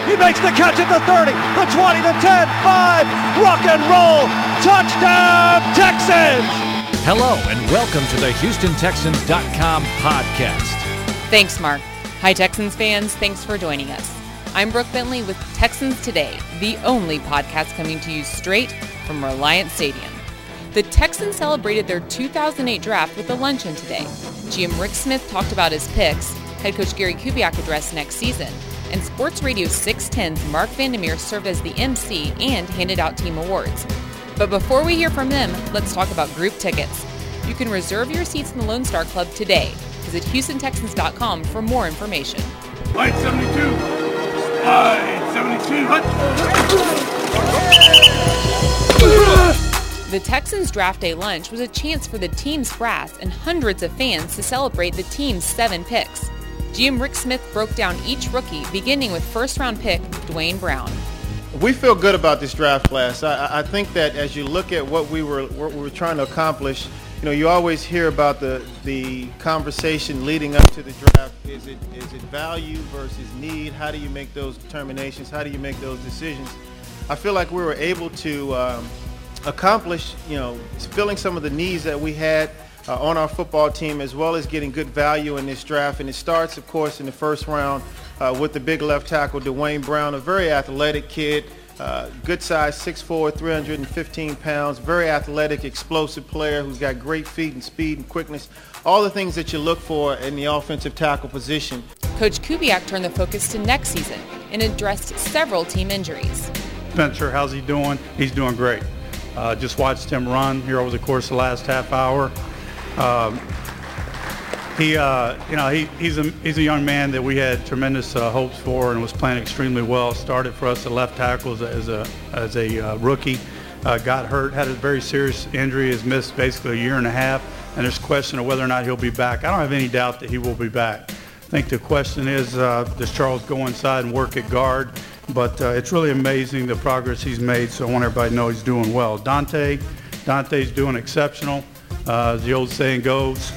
He makes the catch at the 30, the 20, the 10, 5. Rock and roll. Touchdown, Texans. Hello and welcome to the HoustonTexans.com podcast. Thanks, Mark. Hi, Texans fans. Thanks for joining us. I'm Brooke Bentley with Texans Today, the only podcast coming to you straight from Reliant Stadium. The Texans celebrated their 2008 draft with a luncheon today. GM Rick Smith talked about his picks, head coach Gary Kubiak addressed next season, and Sports Radio 610's Mark Vandermeer served as the MC and handed out team awards. But before we hear from them, let's talk about group tickets. You can reserve your seats in the Lone Star Club today. Visit HoustonTexans.com for more information. Flight 72. Flight 72. The Texans Draft Day lunch was a chance for the team's brass and hundreds of fans to celebrate the team's 7 picks. GM Rick Smith broke down each rookie, beginning with first-round pick Dwayne Brown. We feel good about this draft class. I think that as you look at what we were trying to accomplish, you know, you always hear about the conversation leading up to the draft. Is it value versus need? How do you make those determinations? How do you make those decisions? I feel like we were able to accomplish, you know, filling some of the needs that we had on our football team, as well as getting good value in this draft. And it starts, of course, in the first round with the big left tackle, Dwayne Brown, a very athletic kid, good size, 6'4", 315 pounds, very athletic, explosive player who's got great feet and speed and quickness, all the things that you look for in the offensive tackle position. Coach Kubiak turned the focus to next season and addressed several team injuries. Spencer, how's he doing? He's doing great. Just watched him run here over the course of the last half hour. He's a young man that we had tremendous hopes for and was playing extremely well. Started for us at left tackle as a rookie. Got hurt, had a very serious injury, has missed basically a year and a half, and there's a question of whether or not he'll be back. I don't have any doubt that he will be back. I think the question is, does Charles go inside and work at guard? But it's really amazing the progress he's made, so I want everybody to know he's doing well. Dante's doing exceptional. As the old saying goes,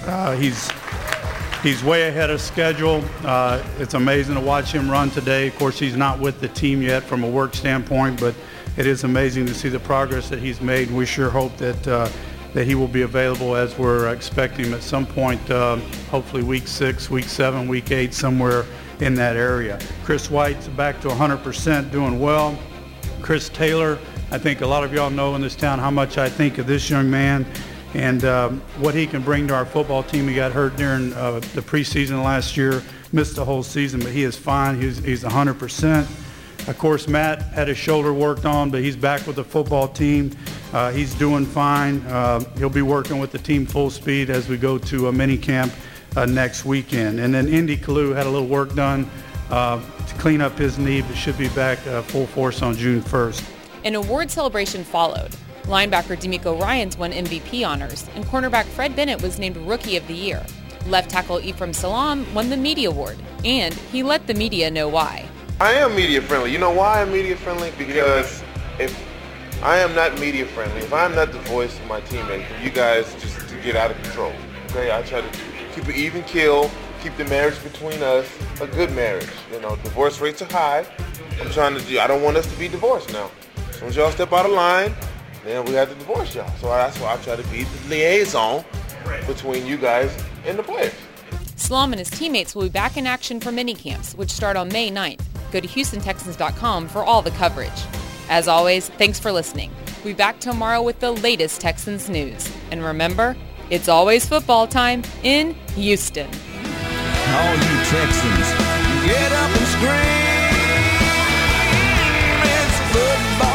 he's way ahead of schedule. It's amazing to watch him run today. Of course, he's not with the team yet from a work standpoint, but it is amazing to see the progress that he's made, and we sure hope that he will be available as we're expecting him at some point, hopefully week 6, week 7, week 8, somewhere in that area. Chris White's back to 100%, doing well. Chris Taylor, I think a lot of y'all know in this town how much I think of this young man and what he can bring to our football team. He got hurt during the preseason last year, missed the whole season, but he is fine. He's 100%. Of course, Matt had his shoulder worked on, but he's back with the football team. He's doing fine. He'll be working with the team full speed as we go to a mini camp next weekend. And then Indy Kalu had a little work done to clean up his knee, but should be back full force on June 1st. An award celebration followed. Linebacker DeMeco Ryans won MVP honors, and cornerback Fred Bennett was named Rookie of the Year. Left tackle Ephraim Salaam won the Media Award, and he let the media know why. I am media friendly. You know why I'm media friendly? Because if I am not media friendly, if I'm not the voice of my teammates, you guys just to get out of control. Okay, I try to keep an even keel, keep the marriage between us a good marriage. You know, divorce rates are high. I don't want us to be divorced now. As soon as y'all step out of line, then we have to divorce y'all. So that's why I try to be the liaison between you guys and the players. Salaam and his teammates will be back in action for minicamps, which start on May 9th. Go to HoustonTexans.com for all the coverage. As always, thanks for listening. We'll be back tomorrow with the latest Texans news. And remember, it's always football time in Houston. All you Texans, get up and scream. It's football.